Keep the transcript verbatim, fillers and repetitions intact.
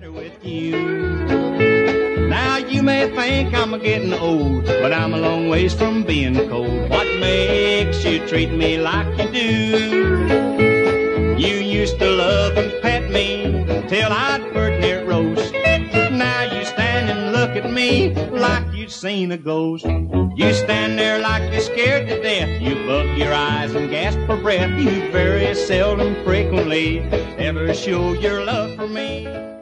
matter with you. Now you may think I'm getting old, but I'm a long ways from being cold. What makes you treat me like you do? You used to love and pet me till I'd burnt near roast. Now you stand and look at me like you'd seen a ghost. You stand there like you're scared to death. You bug your eyes and gasp for breath. You very seldom, frequently, ever show your love for me.